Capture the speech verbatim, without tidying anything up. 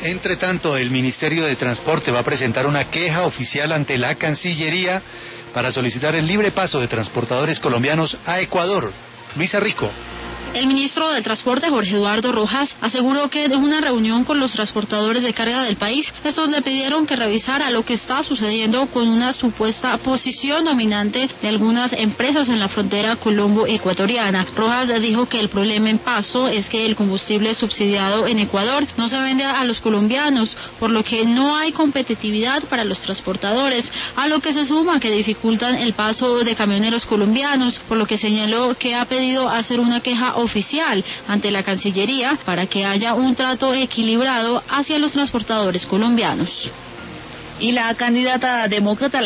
Entre tanto, el Ministerio de Transporte va a presentar una queja oficial ante la Cancillería para solicitar el libre paso de transportadores colombianos a Ecuador. Luisa Rico. El ministro del Transporte, Jorge Eduardo Rojas, aseguró que en una reunión con los transportadores de carga del país, estos le pidieron que revisara lo que está sucediendo con una supuesta posición dominante de algunas empresas en la frontera colombo-ecuatoriana. Rojas dijo que el problema en Pasto es que el combustible subsidiado en Ecuador no se vende a los colombianos, por lo que no hay competitividad para los transportadores, a lo que se suma que dificultan el paso de camioneros colombianos, por lo que señaló que ha pedido hacer una queja oficial ante la Cancillería para que haya un trato equilibrado hacia los transportadores colombianos. Y la candidata demócrata